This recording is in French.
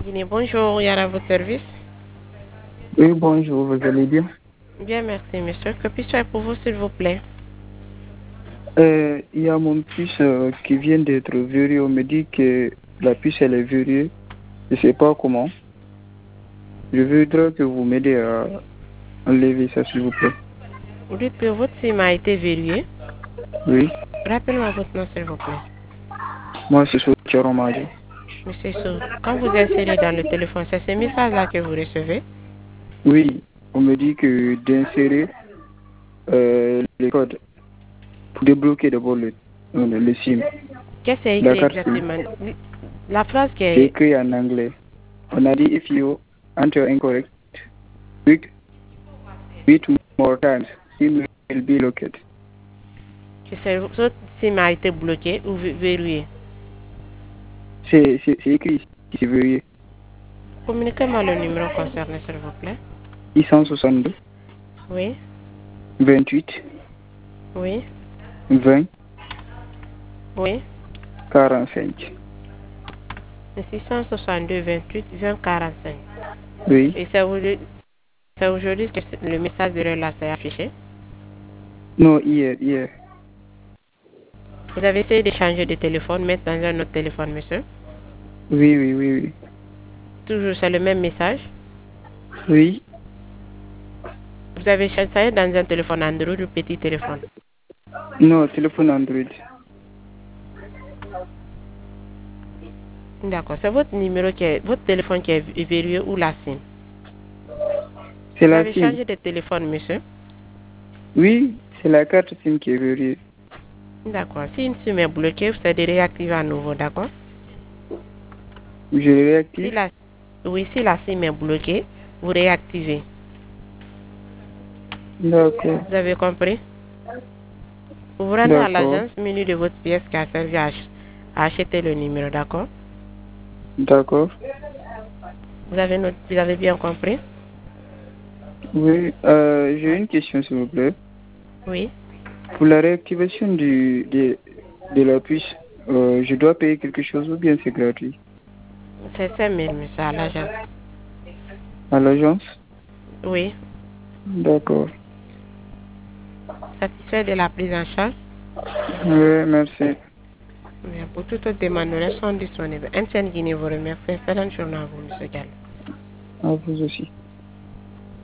Guinée, bonjour, Yara, à votre service. Oui, bonjour, vous allez bien? Bien, merci, monsieur. Que puis-je faire pour vous, s'il vous plaît? Il y a mon fils qui vient d'être verrouillé. On me dit que la puce, elle est verrouillée. Je ne sais pas comment. Je voudrais que vous m'aidiez à enlever ça, s'il vous plaît. Vous dites que votre SIM a été verrouillée. Oui, Rappelez-moi votre nom, s'il vous plaît. moi, c'est Sotiaro Madi. Monsieur Sow, quand vous insérez dans le téléphone, c'est ce message-là que vous recevez. Oui, on me dit que d'insérer les codes pour débloquer d'abord le SIM, Qu'est-ce que c'est la écrit carte SIM. exactement? La phrase qui C'est est... écrit en anglais. On a dit if you enter incorrect, read more times, SIM will be located. que c'est votre SIM a été bloqué ou verrouillé. C'est écrit ici, c'est verrouillé. Communiquez-moi le numéro concerné, s'il vous plaît. 662 Oui, 28 oui, 20 oui. 45. Le 662 28 20 45. Oui. Et c'est aujourd'hui que le message de là s'est affiché. Non, hier. Vous avez essayé de changer de téléphone, mettre dans un autre téléphone, monsieur. Oui. Toujours c'est le même message. Oui. Vous avez changé dans un téléphone Android ou petit téléphone. Non, téléphone Android. D'accord, c'est votre numéro votre téléphone qui est verrouillé ou la SIM. C'est Vous la avez SIM. changé de téléphone, monsieur. Oui, c'est la carte SIM qui est verrouillée. D'accord, si une SIM est bloquée, vous allez réactiver à nouveau, d'accord? Je le réactive. Oui, si la SIM est bloquée, vous réactivez. D'accord. Vous avez compris? Vous vous rendez à D'accord. l'agence, menu de votre pièce qui a servi à acheter le numéro, d'accord? D'accord. Vous avez bien compris? Oui, j'ai une question, s'il vous plaît. Oui. Pour la réactivation de la puce, je dois payer quelque chose ou bien c'est gratuit? C'est 5 000, monsieur, à l'agence. À l'agence? Oui. D'accord. Satisfait de la prise en charge? Oui, merci. Bien, pour toute autre demande, nous restons disponibles. Guinée vous remercie. Excellente journée à vous, monsieur Gallo. À vous aussi.